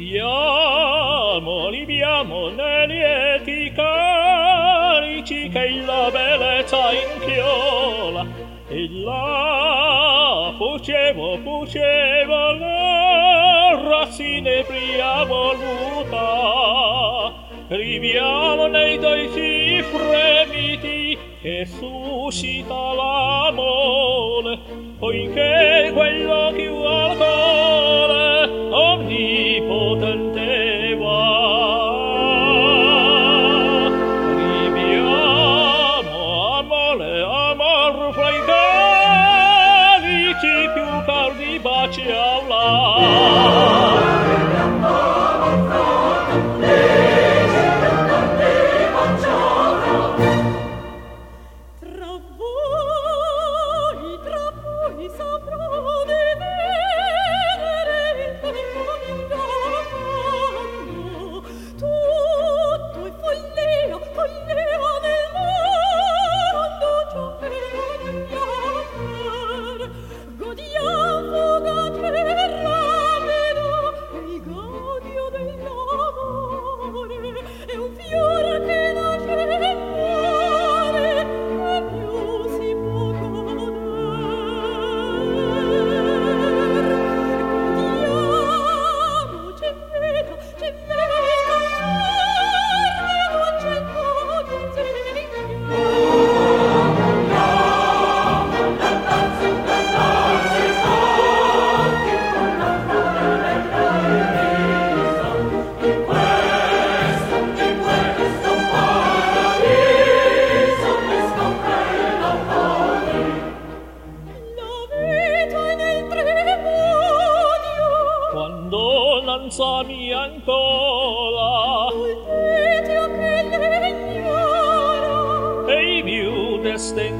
libiamo nei lieti carici che la bellezza inchiola, e là fucevo la razzine pria voluta, riviamo nei dolci fremiti che suscita l'amore, poiché quello più al cuore onnipotente va. Riviamo amor fra i calici più caldi baci aula. Lanzami ancora e i più destin